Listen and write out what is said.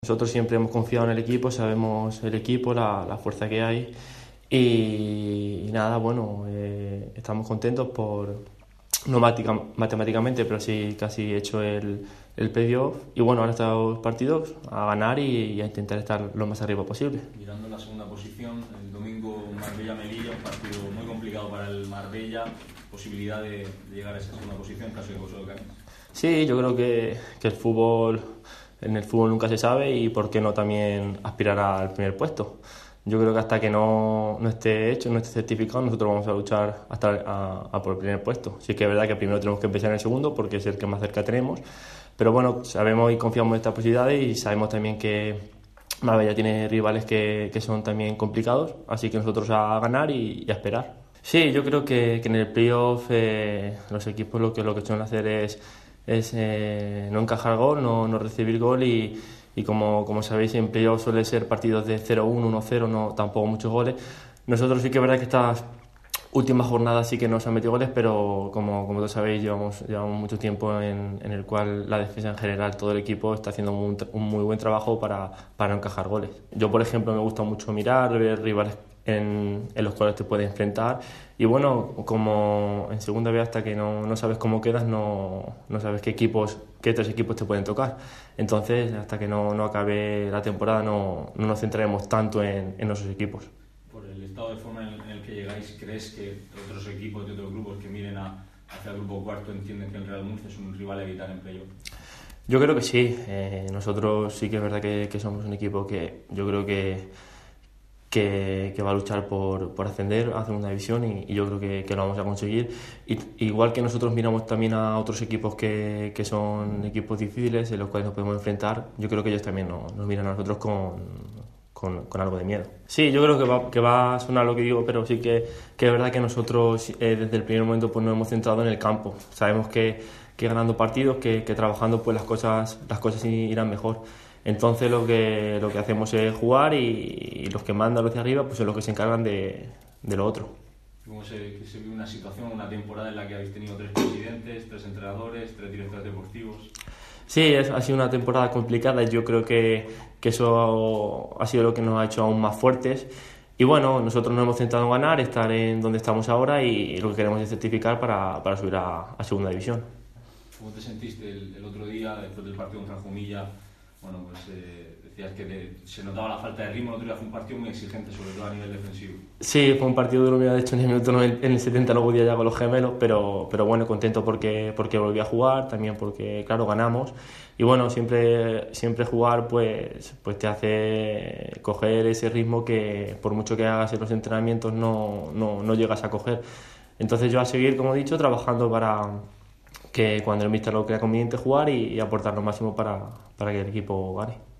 Nosotros siempre hemos confiado en el equipo, sabemos el equipo, la fuerza que hay y nada, bueno, estamos contentos por, no matemáticamente, pero sí casi hecho el playoff y bueno, ahora estos partidos a ganar y a intentar estar lo más arriba posible. Mirando la segunda posición, el domingo Marbella-Melilla, un partido muy complicado para el Marbella, posibilidad de llegar a esa segunda posición en caso de que vosotros ganéis. Sí, yo creo que en el fútbol nunca se sabe y por qué no también aspirar al primer puesto. Yo creo que hasta que no esté hecho, no esté certificado, nosotros vamos a luchar hasta por el primer puesto. Sí que es verdad que primero tenemos que empezar en el segundo porque es el que más cerca tenemos, pero bueno, sabemos y confiamos en estas posibilidades y sabemos también que Marbella tiene rivales que son también complicados, así que nosotros a ganar y a esperar. Sí, yo creo que en el playoff los equipos lo que suelen hacer es no encajar gol, no recibir gol y como sabéis en playoff suele ser partidos de 0-1, 1-0, no, tampoco muchos goles. Nosotros sí que es verdad que estas últimas jornadas sí que nos han metido goles, pero como todos sabéis llevamos mucho tiempo en el cual la defensa en general, todo el equipo está haciendo un muy buen trabajo para no encajar goles. Yo por ejemplo me gusta mucho mirar, ver rivales en los cuales te puedes enfrentar y bueno, como en segunda vez hasta que no sabes cómo quedas, no sabes qué tres equipos te pueden tocar, entonces hasta que no acabe la temporada no nos centraremos tanto en esos equipos. Por el estado de forma en el que llegáis, ¿crees que otros equipos de otros grupos que miren hacia el grupo cuarto entienden que el Real Murcia es un rival a evitar en playoff? Yo creo que sí, nosotros sí que es verdad que somos un equipo que yo creo que va a luchar por ascender a segunda división y yo creo que lo vamos a conseguir. Igual que nosotros miramos también a otros equipos que son equipos difíciles en los cuales nos podemos enfrentar, yo creo que ellos también nos miran a nosotros con algo de miedo. Sí, yo creo que va a sonar lo que digo, pero sí que es verdad que nosotros desde el primer momento pues nos hemos centrado en el campo. Sabemos que ganando partidos, que trabajando pues las cosas irán mejor. Entonces lo que hacemos es jugar y los que mandan los de arriba pues son los que se encargan de lo otro. ¿Cómo se vive una situación, una temporada en la que habéis tenido 3 presidentes, 3 entrenadores, 3 directores deportivos? Sí, ha sido una temporada complicada y yo creo que eso ha sido lo que nos ha hecho aún más fuertes. Y bueno, nosotros nos hemos centrado en ganar, estar en donde estamos ahora y lo que queremos es certificar para subir a segunda división. ¿Cómo te sentiste el otro día después del partido contra Jumilla? Bueno, pues decías que se notaba la falta de ritmo. El otro día fue un partido muy exigente, sobre todo a nivel defensivo. Sí, fue un partido duro. De hecho, en el minuto en el 70 no podía ya con los gemelos, pero bueno, contento porque volví a jugar, también porque, claro, ganamos. Y bueno, siempre jugar pues te hace coger ese ritmo que por mucho que hagas en los entrenamientos no llegas a coger. Entonces yo a seguir, como he dicho, trabajando para que cuando el míster lo crea conveniente jugar y aportar lo máximo para que el equipo gane.